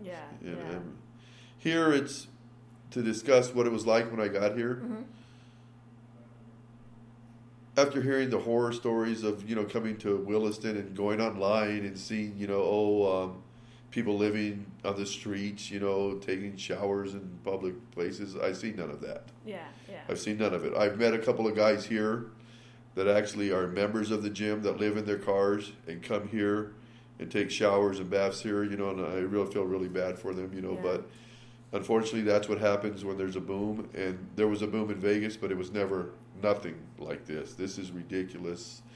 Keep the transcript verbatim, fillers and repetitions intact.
Yeah, And, yeah. and here it's to discuss what it was like when I got here. Mm-hmm. After hearing the horror stories of, you know, coming to Williston and going online and seeing, you know, oh, um, people living on the streets, you know, taking showers in public places, I see none of that. Yeah, yeah. I've seen none of it. I've met a couple of guys here that actually are members of the gym that live in their cars and come here and take showers and baths here, you know, and I really feel really bad for them, you know, Yeah. but unfortunately that's what happens when there's a boom. And there was a boom in Vegas, but it was never nothing like this. This is ridiculous.